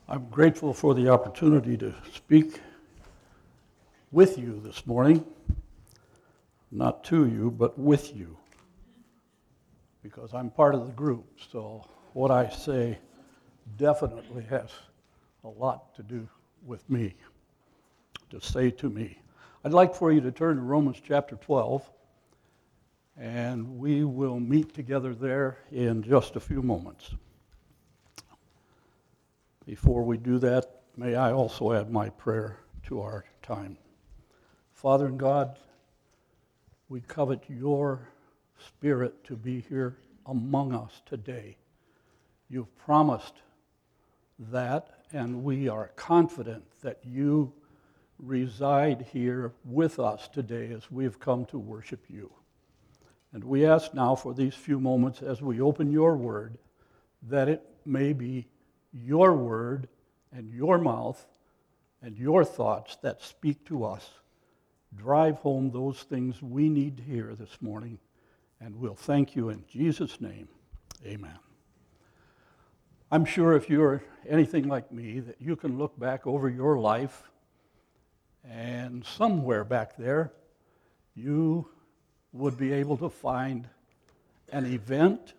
I'm grateful for the opportunity to speak with you this morning. Not to you, but with you. Because I'm part of the group, so what I say definitely has a lot to do with me, to say to me. I'd like for you to turn to Romans chapter 12, and we will meet together there in just a few moments. Before we do that, may I also add my prayer to our time. Father in God, we covet your Spirit to be here among us today. You've promised that, and we are confident that you reside here with us today as we have come to worship you. And we ask now for these few moments as we open your word, that it may be your word and your mouth and your thoughts that speak to us. Drive home those things we need to hear this morning, and we'll thank you in Jesus' name. Amen. I'm sure if you're anything like me, that you can look back over your life, and somewhere back there, you would be able to find an event,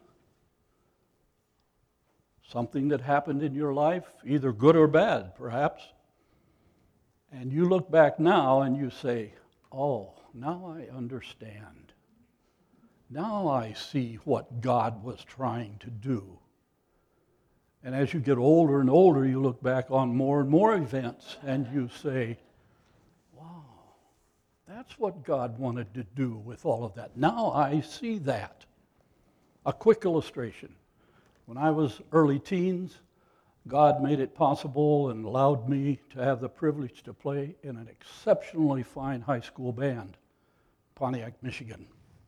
something that happened in your life, either good or bad, perhaps. And you look back now and you say, oh, now I understand. Now I see what God was trying to do. And as you get older and older, you look back on more and more events and you say, wow, that's what God wanted to do with all of that. Now I see that. A quick illustration. When I was early teens, God made it possible and allowed me to have the privilege to play in an exceptionally fine high school band, Pontiac, Michigan.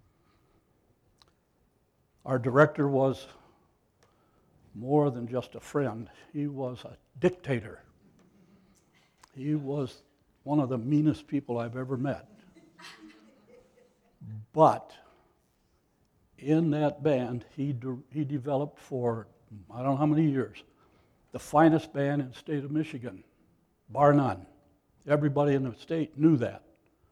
Our director was more than just a friend. He was a dictator. He was one of the meanest people I've ever met. But in that band, he developed for, I don't know how many years, the finest band in the state of Michigan, bar none. Everybody in the state knew that.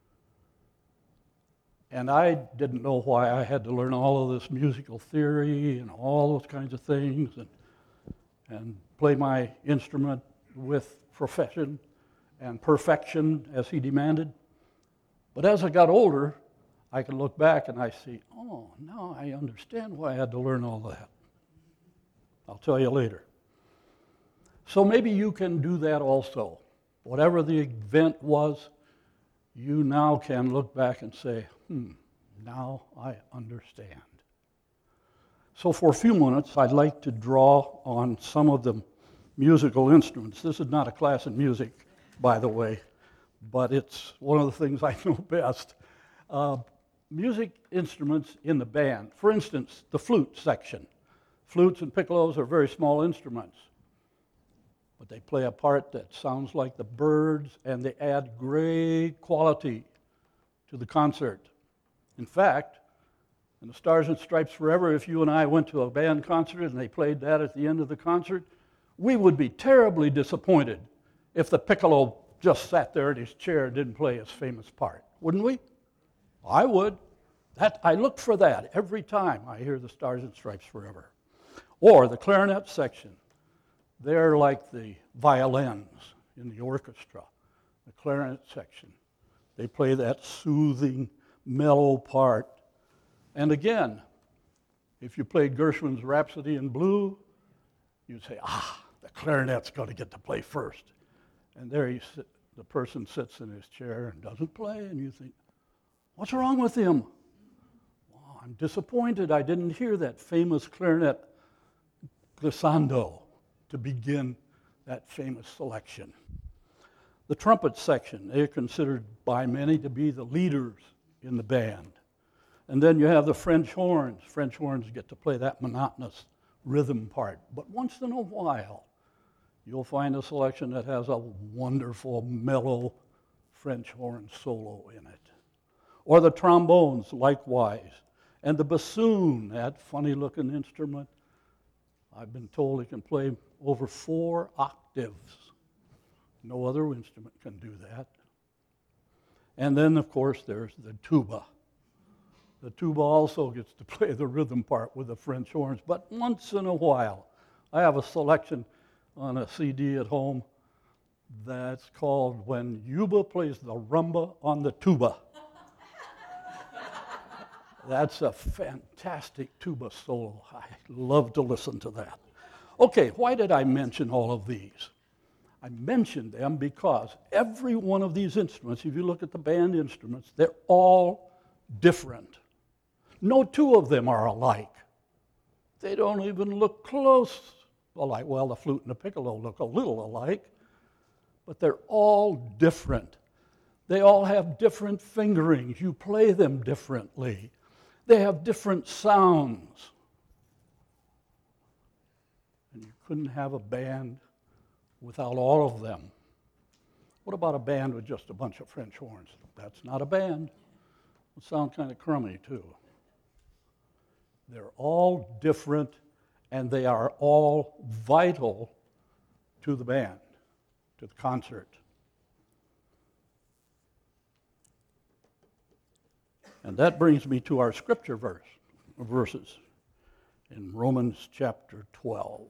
And I didn't know why I had to learn all of this musical theory and all those kinds of things and play my instrument with profession and perfection as he demanded. But as I got older, I can look back and I see, oh, now I understand why I had to learn all that. I'll tell you later. So maybe you can do that also. Whatever the event was, you now can look back and say, now I understand. So for a few minutes, I'd like to draw on some of the musical instruments. This is not a class in music, by the way, but it's one of the things I know best. Music instruments in the band. For instance, the flute section. Flutes and piccolos are very small instruments, but they play a part that sounds like the birds, and they add great quality to the concert. In fact, in the Stars and Stripes Forever, if you and I went to a band concert and they played that at the end of the concert, we would be terribly disappointed if the piccolo just sat there in his chair and didn't play his famous part, wouldn't we? I would. I look for that every time I hear the Stars and Stripes Forever. Or the clarinet section. They're like the violins in the orchestra. The clarinet section. They play that soothing, mellow part. And again, if you played Gershwin's Rhapsody in Blue, you'd say, the clarinet's going to get to play first. And there the person sits in his chair and doesn't play, and you think, what's wrong with him? Well, I'm disappointed I didn't hear that famous clarinet glissando to begin that famous selection. The trumpet section, they're considered by many to be the leaders in the band. And then you have the French horns. French horns get to play that monotonous rhythm part. But once in a while, you'll find a selection that has a wonderful, mellow French horn solo in it. Or the trombones, likewise. And the bassoon, that funny-looking instrument. I've been told it can play over 4 octaves. octaves. No other instrument can do that. And then, of course, there's the tuba. The tuba also gets to play the rhythm part with the French horns, but once in a while. I have a selection on a CD at home that's called When Yuba Plays the Rumba on the Tuba. That's a fantastic tuba solo. I love to listen to that. Okay, why did I mention all of these? I mentioned them because every one of these instruments, if you look at the band instruments, they're all different. No two of them are alike. They don't even look close alike. Well, the flute and the piccolo look a little alike, but they're all different. They all have different fingerings. You play them differently. They have different sounds. And you couldn't have a band without all of them. What about a band with just a bunch of French horns? That's not a band. It would sound kind of crummy, too. They're all different, and they are all vital to the band, to the concert. And that brings me to our scripture verses in Romans chapter 12.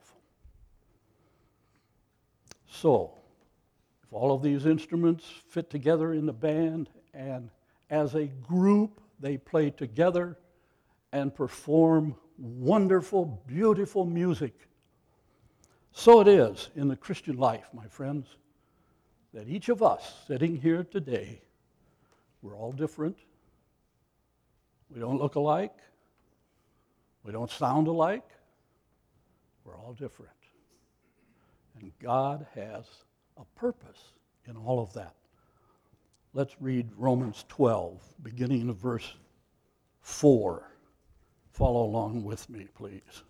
So, if all of these instruments fit together in the band, and as a group they play together and perform wonderful, beautiful music, so it is in the Christian life, my friends, that each of us sitting here today, we're all different. We don't look alike. We don't sound alike. We're all different. And God has a purpose in all of that. Let's read Romans 12, beginning of verse 4. Follow along with me, please.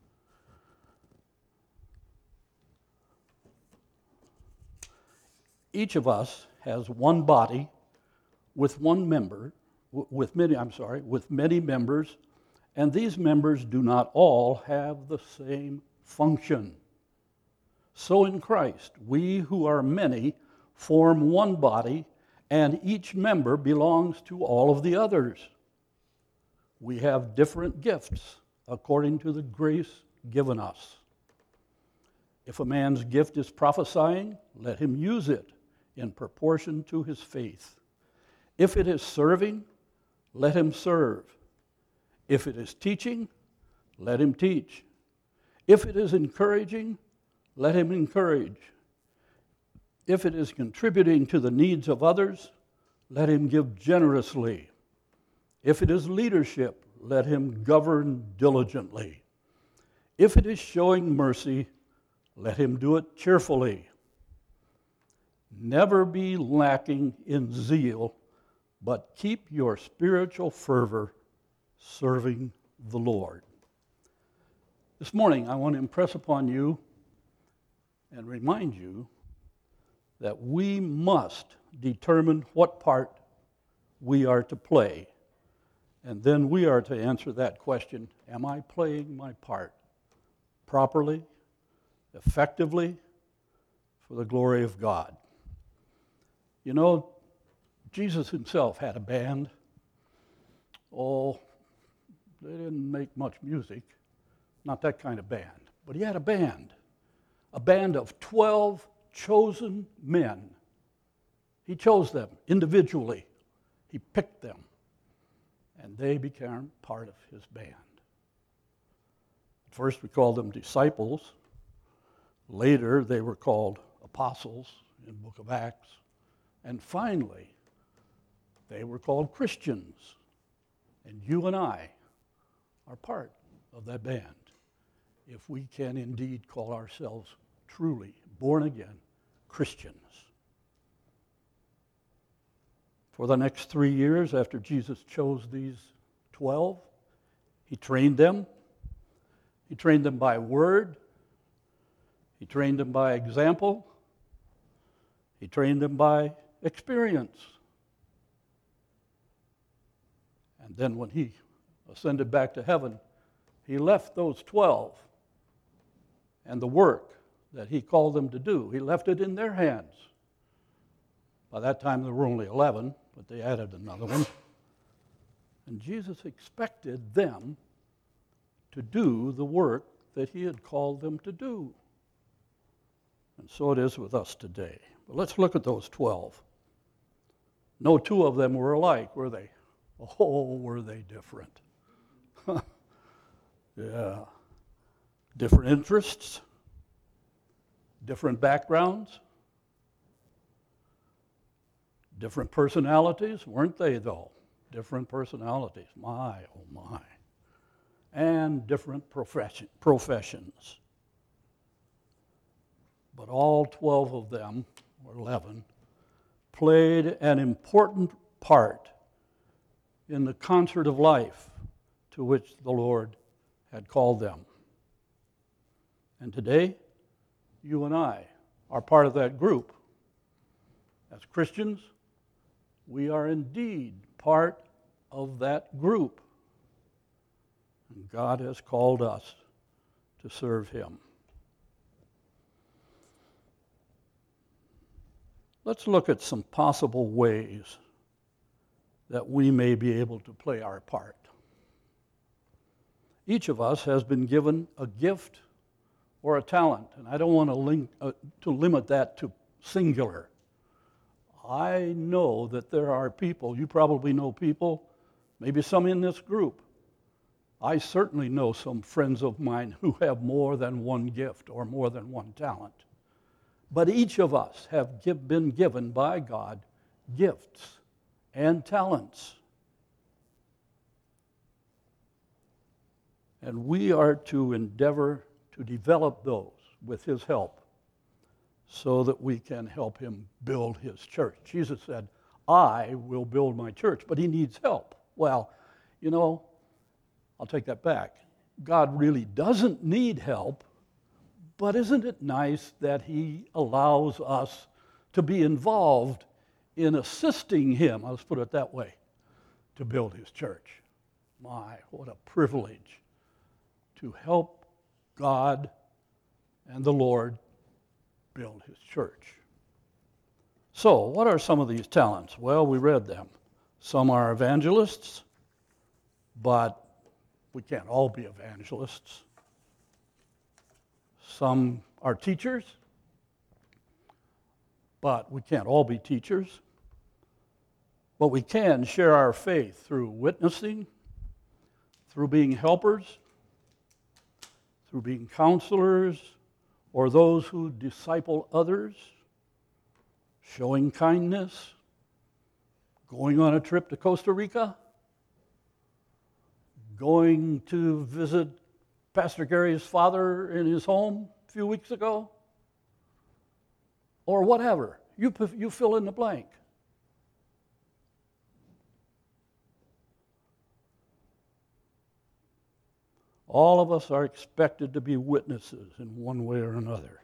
Each of us has one body with many members, and these members do not all have the same function. So in Christ, we who are many form one body, and each member belongs to all of the others. We have different gifts according to the grace given us. If a man's gift is prophesying, let him use it in proportion to his faith. If it is serving, let him serve. If it is teaching, let him teach. If it is encouraging, let him encourage. If it is contributing to the needs of others, let him give generously. If it is leadership, let him govern diligently. If it is showing mercy, let him do it cheerfully. Never be lacking in zeal, but keep your spiritual fervor serving the Lord. This morning, I want to impress upon you and remind you that we must determine what part we are to play. And then we are to answer that question, am I playing my part properly, effectively, for the glory of God? You know, Jesus himself had a band. Oh, they didn't make much music, not that kind of band. But he had a band of 12 chosen men. He chose them individually. He picked them, and they became part of his band. At first we called them disciples. Later they were called apostles in the book of Acts. And finally, they were called Christians. And you and I are part of that band, if we can indeed call ourselves truly born-again Christians. For the next 3 years after Jesus chose these 12, he trained them. He trained them by word. He trained them by example. He trained them by experience. And then when he ascended back to heaven, he left those 12 and the work that he called them to do. He left it in their hands. By that time, there were only 11, but they added another one. And Jesus expected them to do the work that he had called them to do. And so it is with us today. But let's look at those 12. No two of them were alike, were they? Oh, were they different? Yeah. Different interests, different backgrounds, different personalities, weren't they though? Different personalities, my, oh my. And different professions. But all 12 of them, or 11, played an important part in the concert of life to which the Lord had called them. And today, you and I are part of that group. As Christians, we are indeed part of that group. And God has called us to serve him. Let's look at some possible ways that we may be able to play our part. Each of us has been given a gift or a talent, and I don't want to limit that to singular. I know that there are people, you probably know people, maybe some in this group. I certainly know some friends of mine who have more than one gift or more than one talent. But each of us have been given by God gifts and talents. And we are to endeavor to develop those with his help so that we can help him build his church. Jesus said, I will build my church, but he needs help. Well, you know, I'll take that back. God really doesn't need help, but isn't it nice that he allows us to be involved in assisting him, let's put it that way, to build his church? My, what a privilege to help God and the Lord build his church. So, what are some of these talents? Well, we read them. Some are evangelists, but we can't all be evangelists. Some are teachers, but we can't all be teachers. But we can share our faith through witnessing, through being helpers, through being counselors, or those who disciple others, showing kindness, going on a trip to Costa Rica, going to visit Pastor Gary's father in his home a few weeks ago, or whatever. You fill in the blank. All of us are expected to be witnesses in one way or another.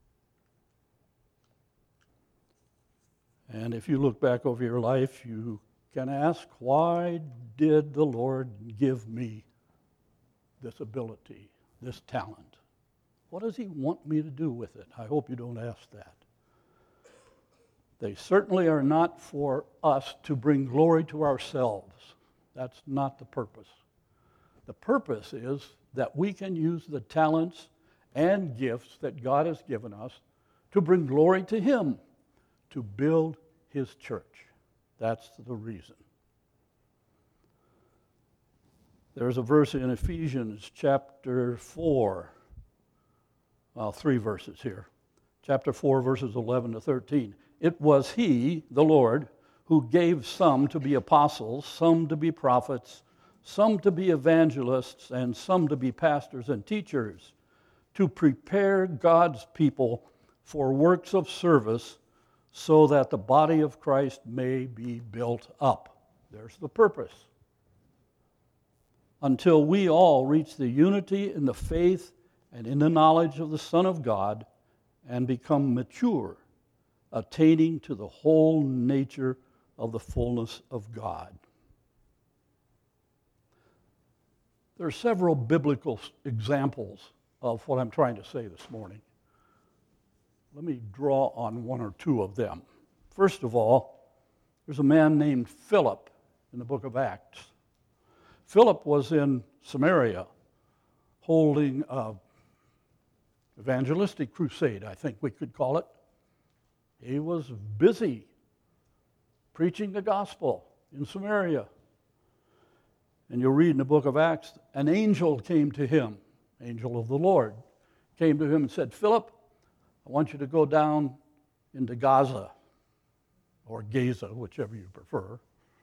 And if you look back over your life, you can ask, why did the Lord give me this ability, this talent? What does he want me to do with it? I hope you don't ask that. They certainly are not for us to bring glory to ourselves. That's not the purpose. The purpose is that we can use the talents and gifts that God has given us to bring glory to him, to build his church. That's the reason. There's a verse in Ephesians chapter 4, well, 3 verses here. Chapter 4, verses 11 to 13. It was he, the Lord, who gave some to be apostles, some to be prophets, some to be evangelists, and some to be pastors and teachers, to prepare God's people for works of service so that the body of Christ may be built up. There's the purpose. Until we all reach the unity in the faith and in the knowledge of the Son of God and become mature, attaining to the whole nature of the fullness of God. There are several biblical examples of what I'm trying to say this morning. let me draw on one or two of them. First of all, there's a man named Philip in the book of Acts. Philip was in Samaria holding an evangelistic crusade, I think we could call it. He was busy preaching the gospel in Samaria. And you'll read in the book of Acts, an angel came to him, angel of the Lord, came to him and said, Philip, I want you to go down into Gaza, or Gaza, whichever you prefer.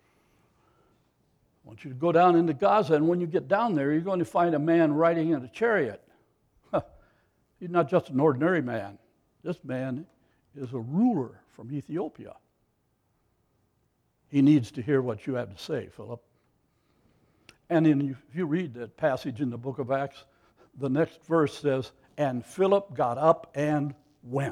I want you to go down into Gaza, and when you get down there, you're going to find a man riding in a chariot. He's not just an ordinary man. This man is a ruler from Ethiopia. He needs to hear what you have to say, Philip. And if you read that passage in the book of Acts, the next verse says, and Philip got up and went.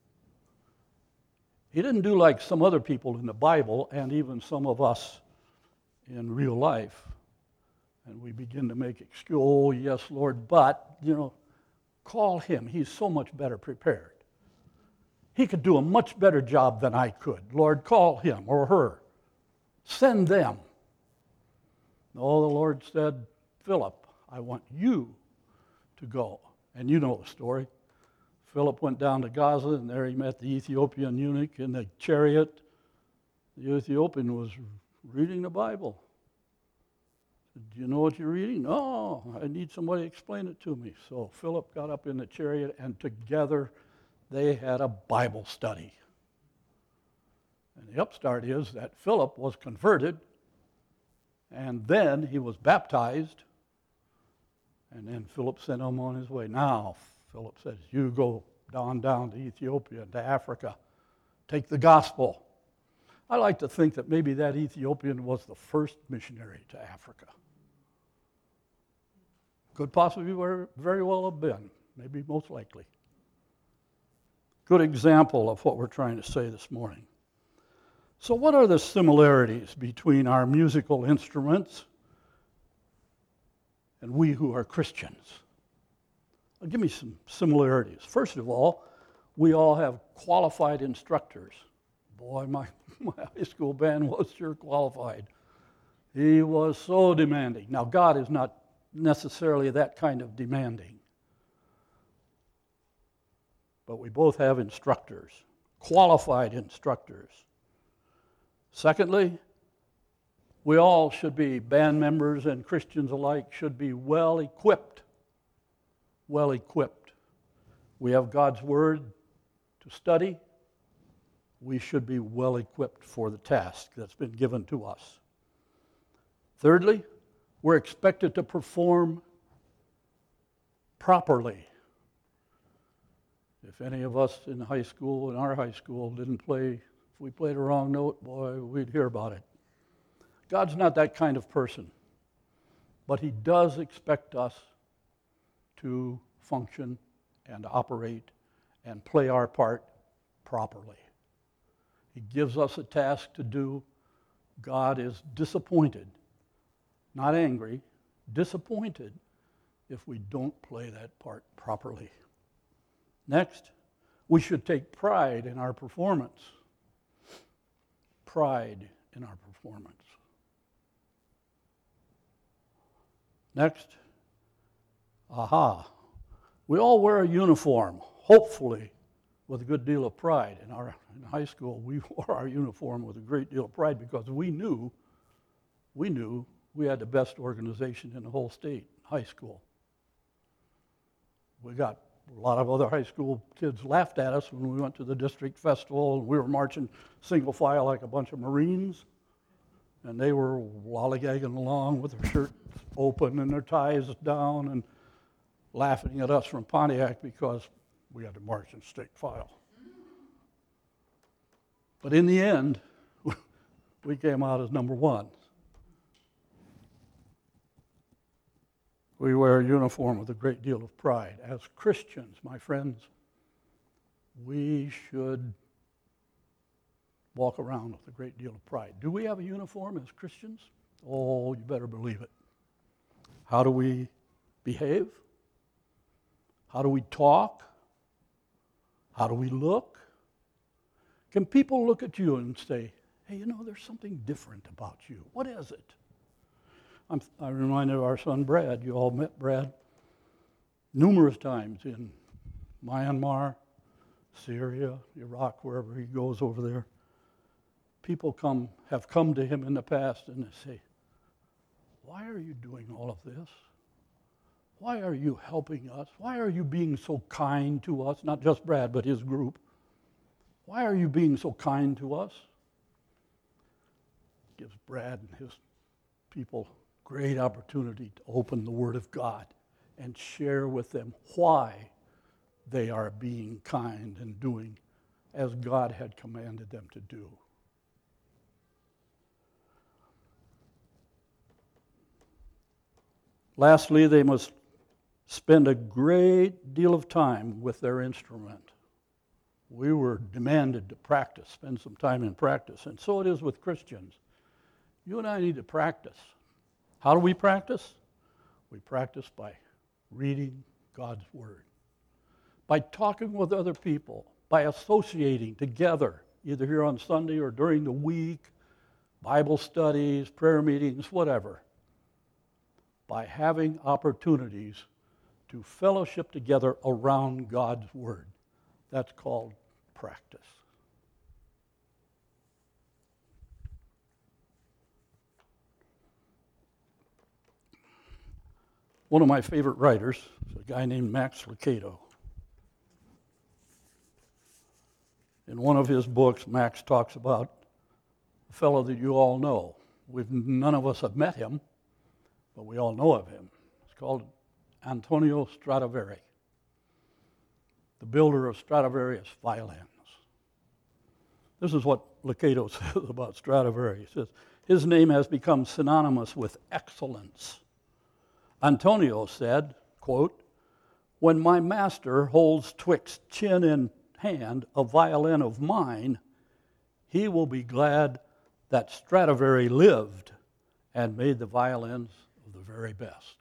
He didn't do like some other people in the Bible, and even some of us in real life. And we begin to make excuses, oh, yes, Lord, but, call him. He's so much better prepared. He could do a much better job than I could. Lord, call him or her. Send them. No, the Lord said, Philip, I want you to go. And you know the story. Philip went down to Gaza, and there he met the Ethiopian eunuch in the chariot. The Ethiopian was reading the Bible. Do you know what you're reading? No, I need somebody to explain it to me. So Philip got up in the chariot, and together they had a Bible study. And the upstart is that Philip was converted, and then he was baptized, and then Philip sent him on his way. Now, Philip says, you go down to Ethiopia, to Africa. Take the gospel. I like to think that maybe that Ethiopian was the first missionary to Africa. Could possibly very well have been, maybe most likely. Good example of what we're trying to say this morning. So what are the similarities between our musical instruments and we who are Christians? I'll give me some similarities. First of all, we all have qualified instructors. Boy, my high school band was sure qualified. He was so demanding. Now, God is not necessarily that kind of demanding. But we both have instructors, qualified instructors. Secondly, we all should be, band members and Christians alike, should be well equipped. Well equipped. We have God's Word to study. We should be well equipped for the task that's been given to us. Thirdly, we're expected to perform properly. If any of us in high school, in our high school, didn't play, if we played a wrong note, boy, we'd hear about it. God's not that kind of person, but He does expect us to function and operate and play our part properly. He gives us a task to do. God is disappointed, not angry, disappointed if we don't play that part properly. Next, we should take pride in our performance. Pride in our performance. Next, we all wear a uniform, hopefully with a good deal of pride. In high school, we wore our uniform with a great deal of pride because we knew we had the best organization in the whole state, high school. We got a lot of other high school kids laughed at us when we went to the district festival and we were marching single file like a bunch of Marines. And they were lollygagging along with their shirts open and their ties down and laughing at us from Pontiac because we had to march in state file. But in the end, we came out as number one. We wear a uniform with a great deal of pride. As Christians, my friends, we should walk around with a great deal of pride. Do we have a uniform as Christians? Oh, you better believe it. How do we behave? How do we talk? How do we look? Can people look at you and say, hey, you know, there's something different about you? What is it? I'm reminded of our son Brad. You all met Brad numerous times in Myanmar, Syria, Iraq, wherever he goes over there. People have come to him in the past and they say, why are you doing all of this? Why are you helping us? Why are you being so kind to us? Not just Brad, but his group. Why are you being so kind to us? Gives Brad and his people great opportunity to open the Word of God and share with them why they are being kind and doing as God had commanded them to do. Lastly, they must spend a great deal of time with their instrument. We were demanded to practice, spend some time in practice, and so it is with Christians. You and I need to practice. How do we practice? We practice by reading God's Word, by talking with other people, by associating together, either here on Sunday or during the week, Bible studies, prayer meetings, whatever, by having opportunities to fellowship together around God's Word. That's called practice. One of my favorite writers is a guy named Max Lucado. In one of his books, Max talks about a fellow that you all know. None of us have met him, but we all know of him. It's called Antonio Stradivari, the builder of Stradivarius violins. This is what Lucado says about Stradivari. He says, his name has become synonymous with excellence. Antonio said, quote, when my master holds twixt chin and hand a violin of mine, he will be glad that Stradivari lived and made the violins of the very best.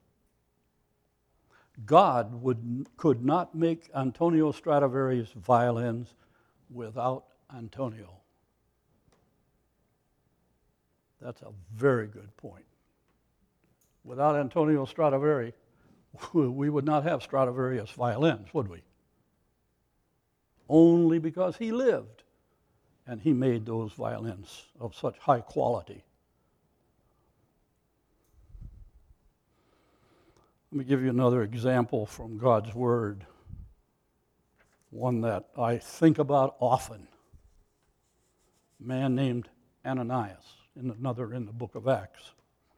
God could not make Antonio Stradivari's violins without Antonio. That's a very good point. Without Antonio Stradivari, we would not have Stradivarius violins, would we? Only because he lived and he made those violins of such high quality. Let me give you another example from God's Word, one that I think about often. A man named Ananias, another in the book of Acts.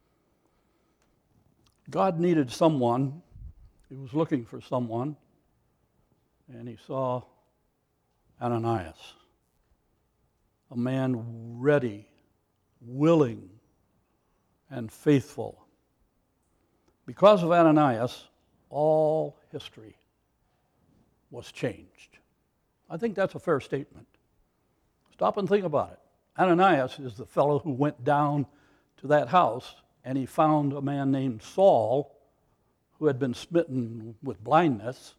God needed someone. He was looking for someone, and he saw Ananias, a man ready, willing, and faithful. Because of Ananias, all history was changed. I think that's a fair statement. Stop and think about it. Ananias is the fellow who went down to that house and he found a man named Saul who had been smitten with blindness,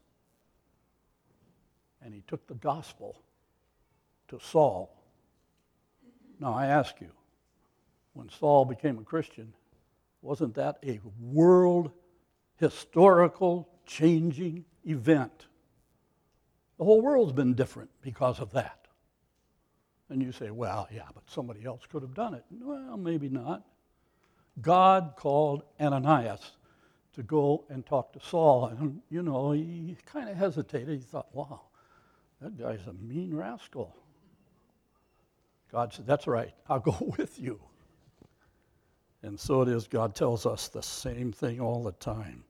and he took the gospel to Saul. Now I ask you, when Saul became a Christian, wasn't that a world historical changing event? The whole world's been different because of that. And you say, well, yeah, but somebody else could have done it. Well, maybe not. God called Ananias to go and talk to Saul. And, you know, he kind of hesitated. He thought, wow, that guy's a mean rascal. God said, that's right, I'll go with you. And so it is, God tells us the same thing all the time.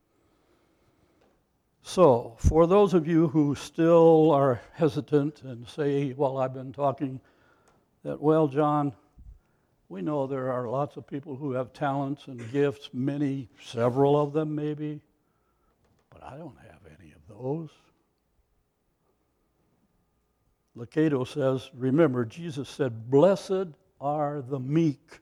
So, for those of you who still are hesitant and say, well, I've been talking that, well, John, we know there are lots of people who have talents and gifts, several of them maybe, but I don't have any of those. Lucado says, remember, Jesus said, blessed are the meek.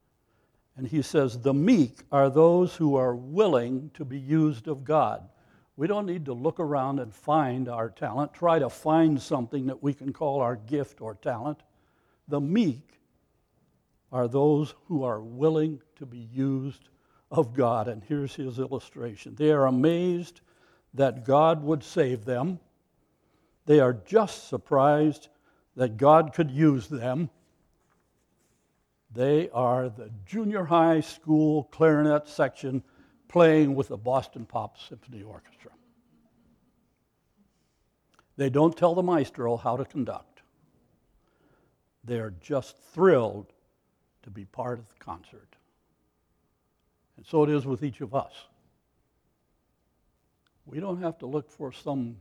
And he says, the meek are those who are willing to be used of God. We don't need to look around and find our talent, try to find something that we can call our gift or talent. The meek are those who are willing to be used of God. And here's his illustration. They are amazed that God would save them. They are just surprised that God could use them. They are the junior high school clarinet section playing with the Boston Pop Symphony Orchestra. They don't tell the maestro how to conduct. They are just thrilled to be part of the concert. And so it is with each of us. We don't have to look for some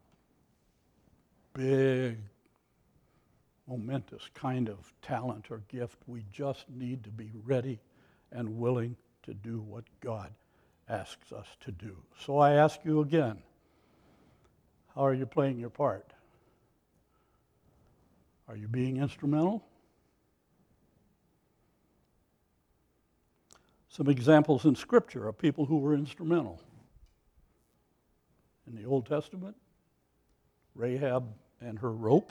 big, momentous kind of talent or gift. We just need to be ready and willing to do what God asks us to do. So I ask you again, how are you playing your part? Are you being instrumental? Some examples in Scripture of people who were instrumental. In the Old Testament, Rahab and her rope.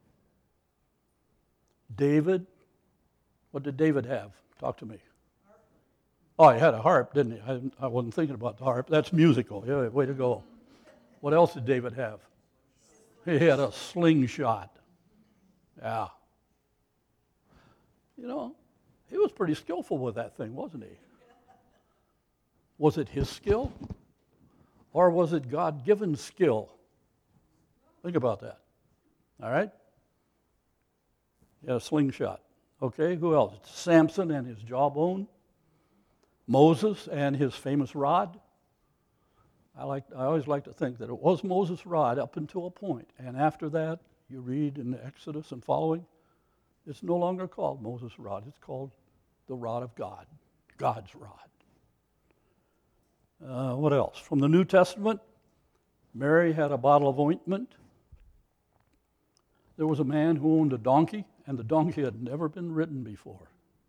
David, what did David have? Talk to me. Oh, he had a harp, didn't he? I wasn't thinking about the harp. That's musical. Yeah, way to go. What else did David have? He had a slingshot. Yeah. You know, he was pretty skillful with that thing, wasn't he? Was it his skill? Or was it God-given skill? Think about that. All right? He had a slingshot. Okay, who else? Samson and his jawbone. Moses and his famous rod. I always like to think that it was Moses' rod up until a point. And after that, you read in the Exodus and following, it's no longer called Moses' rod. It's called the rod of God, God's rod. What else? From the New Testament, Mary had a bottle of ointment. There was a man who owned a donkey, and the donkey had never been ridden before.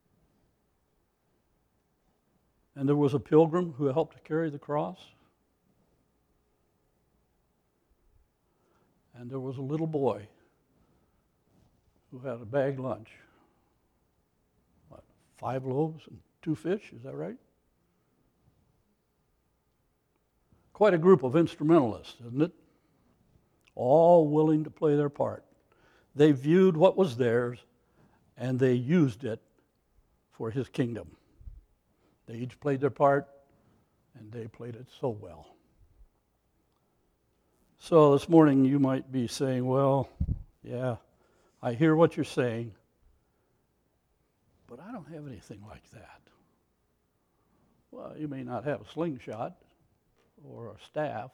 And there was a pilgrim who helped to carry the cross. And there was a little boy who had a bag lunch. What, 5 loaves and 2 fish, is that right? Quite a group of instrumentalists, isn't it? All willing to play their part. They viewed what was theirs and they used it for his kingdom. They each played their part and they played it so well. So this morning you might be saying, well, yeah, I hear what you're saying, but I don't have anything like that. Well, you may not have a slingshot or a staff,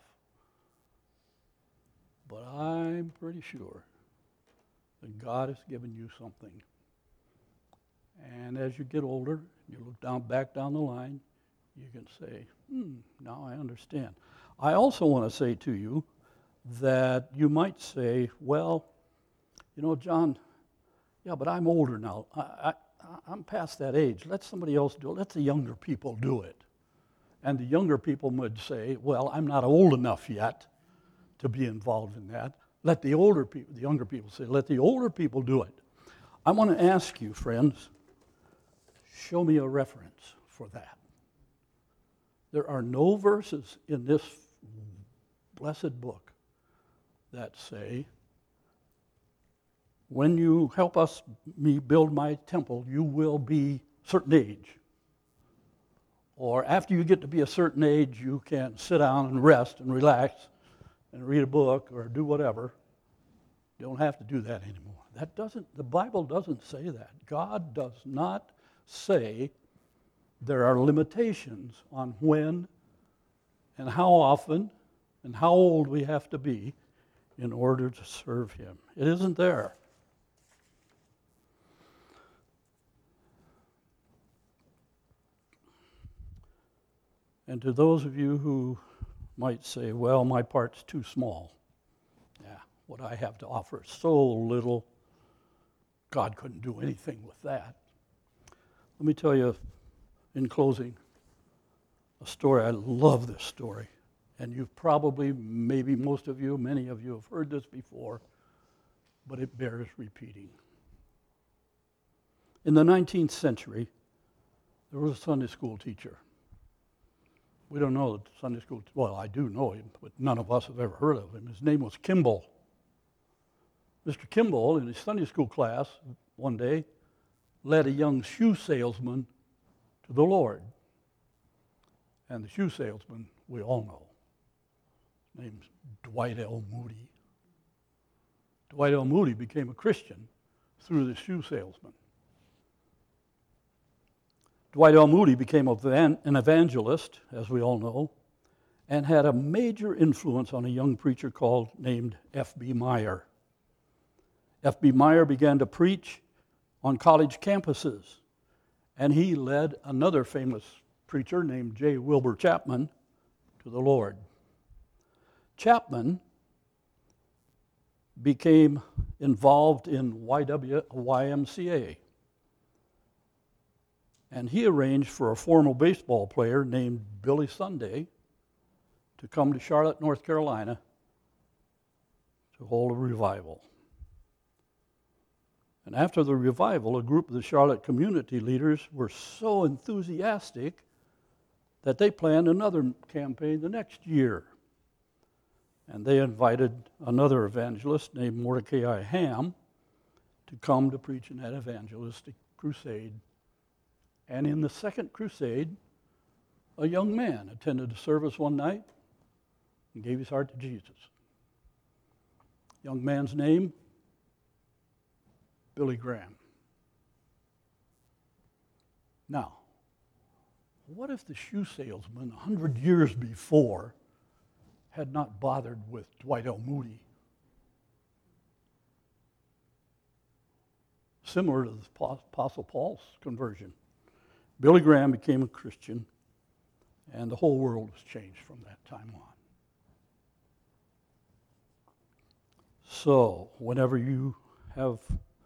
but I'm pretty sure that God has given you something. And as you get older, you look back down the line, you can say, now I understand. I also want to say to you that you might say, well, you know, John, yeah, but I'm older now. I'm past that age. Let somebody else do it. Let the younger people do it. And the younger people would say, well, I'm not old enough yet to be involved in that. Let the younger people say, let the older people do it. I want to ask you, friends, show me a reference for that. There are no verses in this blessed book that say, when you help me build my temple, you will be a certain age. Or after you get to be a certain age, you can sit down and rest and relax and read a book or do whatever. You don't have to do that anymore. The Bible doesn't say that. God does not say there are limitations on when and how often and how old we have to be in order to serve him. It isn't there. And to those of you who might say, well, my part's too small. Yeah, what I have to offer is so little. God couldn't do anything with that. Let me tell you, in closing, a story. I love this story. And you've probably, maybe most of you, many of you have heard this before, but it bears repeating. In the 19th century, there was a Sunday school teacher. We don't know the Sunday school, well, I do know him, but none of us have ever heard of him. His name was Kimball. Mr. Kimball, in his Sunday school class one day, led a young shoe salesman to the Lord. And the shoe salesman, we all know. His name's Dwight L. Moody. Dwight L. Moody became a Christian through the shoe salesman. Dwight L. Moody became an evangelist, as we all know, and had a major influence on a young preacher named F.B. Meyer. F.B. Meyer began to preach on college campuses, and he led another famous preacher named J. Wilbur Chapman to the Lord. Chapman became involved in YMCA, and he arranged for a former baseball player named Billy Sunday to come to Charlotte, North Carolina to hold a revival. And after the revival, a group of the Charlotte community leaders were so enthusiastic that they planned another campaign the next year. And they invited another evangelist named Mordecai Ham to come to preach in that evangelistic crusade. And in the second crusade, a young man attended a service one night and gave his heart to Jesus. Young man's name, Billy Graham. Now, what if the shoe salesman 100 years before had not bothered with Dwight L. Moody? Similar to the Apostle Paul's conversion. Billy Graham became a Christian, and the whole world was changed from that time on. So, whenever you have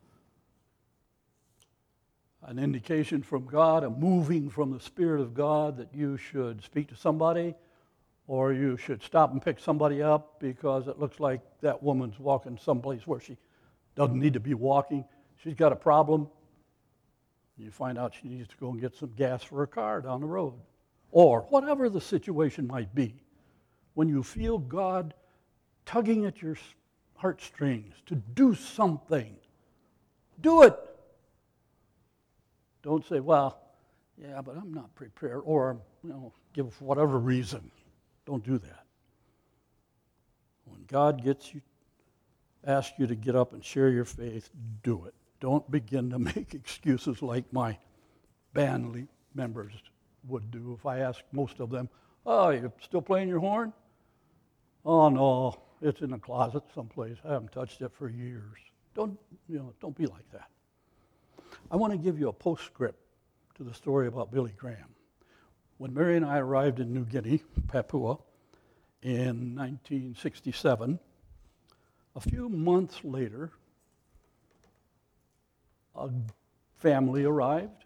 an indication from God, a moving from the Spirit of God that you should speak to somebody, or you should stop and pick somebody up because it looks like that woman's walking someplace where she doesn't need to be walking. She's got a problem. You find out she needs to go and get some gas for her car down the road. Or whatever the situation might be, when you feel God tugging at your heartstrings to do something, do it. Don't say, well, yeah, but I'm not prepared, or, give whatever reason. Don't do that. When God asks you to get up and share your faith, do it. Don't begin to make excuses like my band members would do if I asked most of them, oh, you're still playing your horn? Oh, no, it's in a closet someplace. I haven't touched it for years. Don't be like that. I want to give you a postscript to the story about Billy Graham. When Mary and I arrived in New Guinea, Papua, in 1967, a few months later, a family arrived,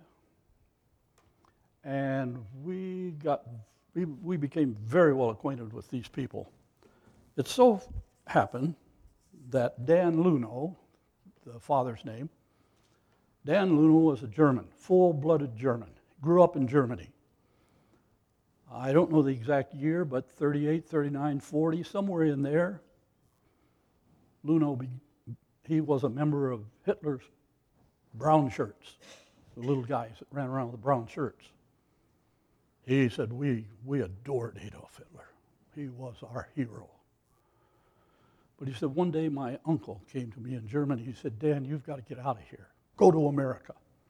and we became very well acquainted with these people. It so happened that Dan Luno, the father's name, Dan Luno was a German, full-blooded German, grew up in Germany. I don't know the exact year, but 38, 39, 40, somewhere in there. Luno, he was a member of Hitler's brown shirts, the little guys that ran around with the brown shirts. He said, we adored Adolf Hitler. He was our hero. But he said, one day my uncle came to me in Germany. He said, Dan, you've got to get out of here. Go to America.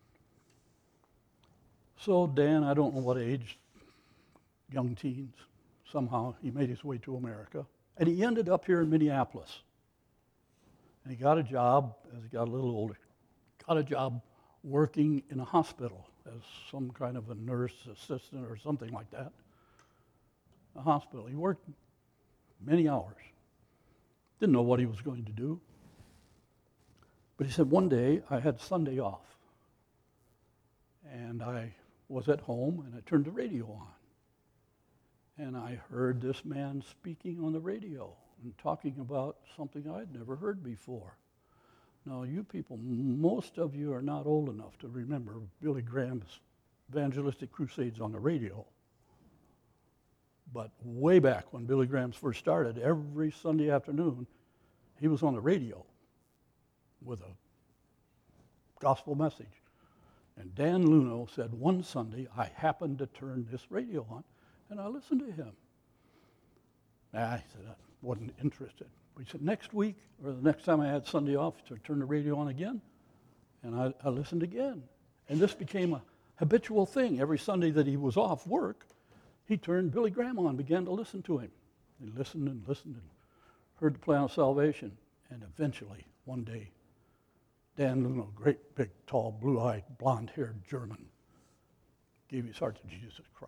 So Dan, I don't know what age, young teens, somehow he made his way to America. And he ended up here in Minneapolis. And he got a job, as he got a little older, got a job working in a hospital as some kind of a nurse assistant or something like that. A hospital. He worked many hours. Didn't know what he was going to do. But he said, one day I had Sunday off. And I was at home and I turned the radio on. and I heard this man speaking on the radio and talking about something I'd never heard before. Now, you people, most of you are not old enough to remember Billy Graham's evangelistic crusades on the radio. But way back when Billy Graham first started, every Sunday afternoon, he was on the radio with a gospel message. And Dan Luno said, one Sunday, I happened to turn this radio on, and I listened to him. I said, I wasn't interested. He said, next week, or the next time I had Sunday off, to turn the radio on again, and I listened again. And this became a habitual thing. Every Sunday that he was off work, he turned Billy Graham on, began to listen to him. He listened and listened and heard the plan of salvation. And eventually, one day, Dan Luno, great, big, tall, blue-eyed, blonde-haired German, gave his heart to Jesus Christ.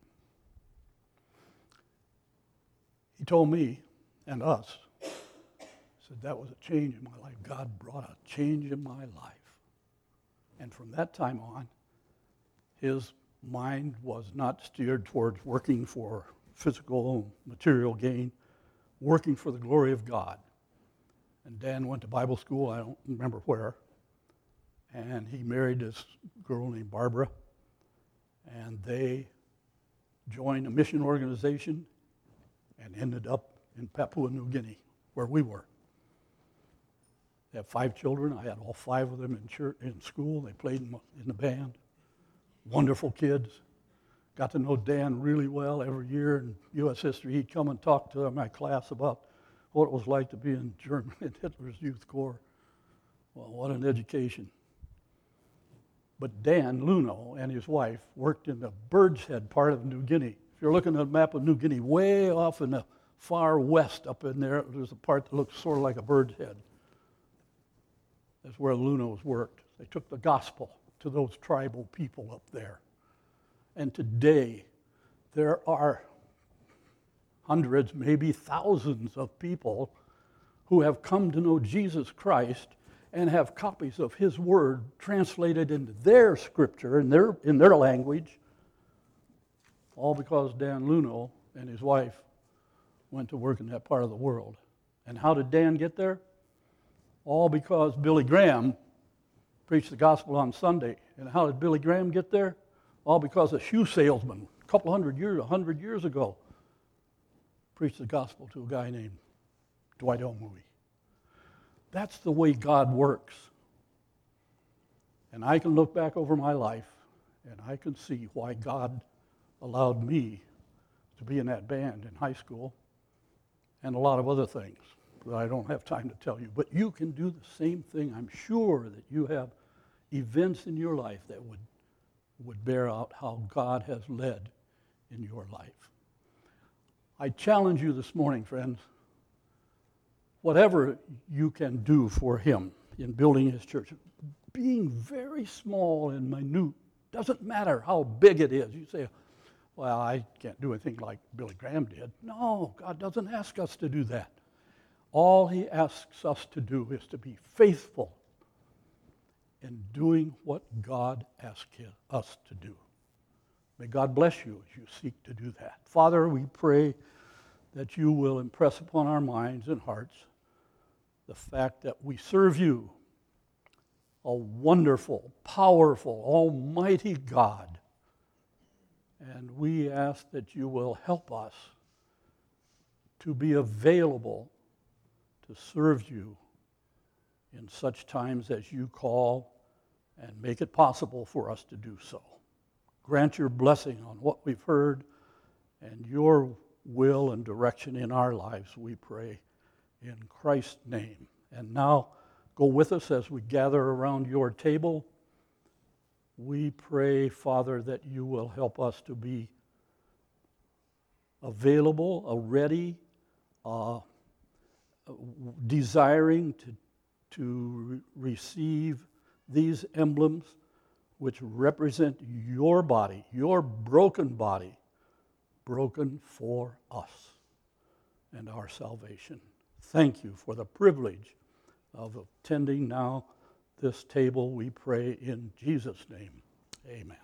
He told me and us, said that was a change in my life. God brought a change in my life. And from that time on, his mind was not steered towards working for physical, material gain, working for the glory of God. And Dan went to Bible school, I don't remember where, and he married this girl named Barbara, and they joined a mission organization and ended up in Papua New Guinea, where we were. They have 5 children. I had all 5 of them in church, in school. They played in the band. Wonderful kids. Got to know Dan really well. Every year in U.S. history, he'd come and talk to my class about what it was like to be in Germany in Hitler's Youth Corps. Well, what an education. But Dan Luno and his wife worked in the Bird's Head part of New Guinea. If you're looking at a map of New Guinea, way off in the far west up in there, there's a part that looks sort of like a bird's head. That's where the Lunos worked. They took the gospel to those tribal people up there. And today, there are hundreds, maybe thousands of people who have come to know Jesus Christ and have copies of his word translated into their scripture, in their language, all because Dan Luno and his wife went to work in that part of the world. And how did Dan get there? All because Billy Graham preached the gospel on Sunday. And how did Billy Graham get there? All because a shoe salesman, a couple hundred years, 100 years ago, preached the gospel to a guy named Dwight L. Moody. That's the way God works. And I can look back over my life, and I can see why God allowed me to be in that band in high school, and a lot of other things that I don't have time to tell you. But you can do the same thing. I'm sure that you have events in your life that would bear out how God has led in your life. I challenge you this morning, friends, whatever you can do for him in building his church, being very small and minute, doesn't matter how big it is. You say, well, I can't do anything like Billy Graham did. No, God doesn't ask us to do that. All he asks us to do is to be faithful in doing what God asks us to do. May God bless you as you seek to do that. Father, we pray that you will impress upon our minds and hearts the fact that we serve you, a wonderful, powerful, almighty God. And we ask that you will help us to be available to serve you in such times as you call, and make it possible for us to do so. Grant your blessing on what we've heard and your will and direction in our lives, we pray, in Christ's name. And now, go with us as we gather around your table. We pray, Father, that you will help us to be available, ready, desiring to receive these emblems which represent your body, your broken body, broken for us and our salvation. Thank you for the privilege of attending now this table, we pray in Jesus' name. Amen.